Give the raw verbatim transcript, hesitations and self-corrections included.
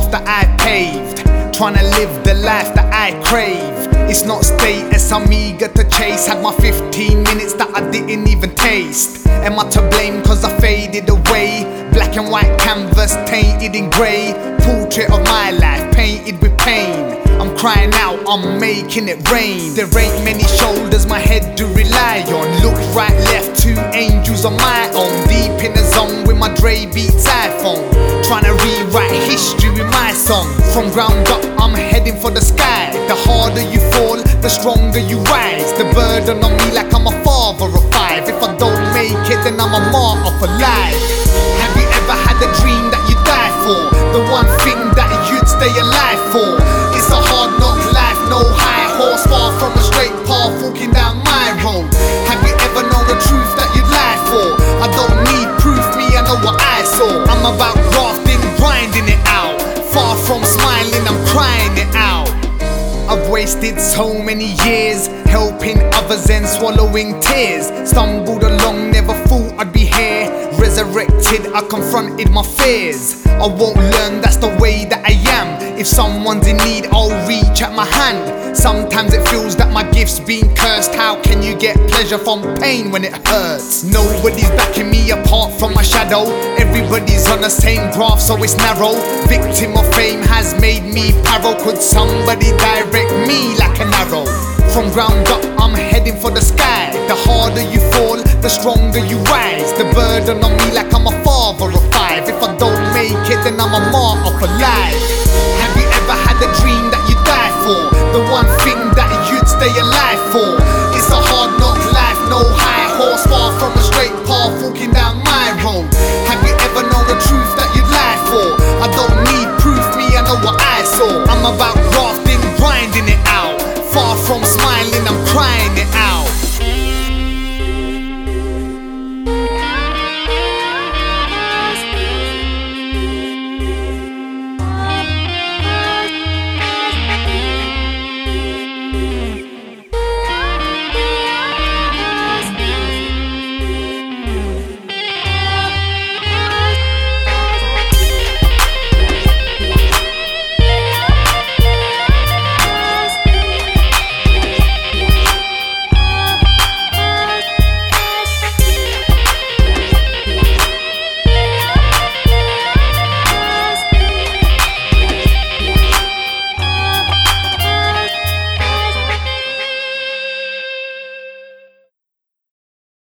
path that I paved, trying to live the life that I crave. It's not status I'm eager to chase. Had my fifteen minutes that I didn't even taste. Am I to blame cause I faded away? Black and white canvas tainted in grey. Portrait of my life painted with pain. I'm crying out, I'm making it rain. There ain't many shoulders my head to rely on. Look right, left, two angels on my own. Deep in the zone with my Dre Beats iPhone, trying to rewrite history with my song. From ground up, I'm heading for the sky. The harder you fall, the stronger you rise. The burden on me like I'm a father of five. If I don't make it, then I'm a martyr for life. Have you ever had a dream that you die for? The one thing that you'd stay alive for? It's a hard knock life, no high horse, far from a straight path, walking down my road. Have you ever known the truth that you'd lie for? I don't need proof, me, I know what I saw. I'm about grafting, grinding it out. Far from smiling, I'm crying it out. I've wasted so many years helping others and swallowing tears. Stumbled along, never thought I'd be here. Resurrected, I confronted my fears. I won't learn, that's the way that I am. If someone's in need, I'll reach out my hand. Sometimes it feels that my gift's been cursed. How can you get pleasure from pain when it hurts? Nobody's backing me apart from my shadow. Everybody's on the same graph, so it's narrow. Victim of fame has made me paro. Could somebody direct me like an arrow? From ground up, I'm heading for the sky. The harder you fall, the stronger you rise. The burden on me like I'm a father of five. If I don't make it, then I'm a martyr for life. Have you ever had a dream that you die for? The one thing that you'd stay alive for? It's a hard knock life, no high horse, far from a straight path, walking down my road. Have you ever known the truth that you'd lie for? I don't need proof, me, I know what I saw. I'm about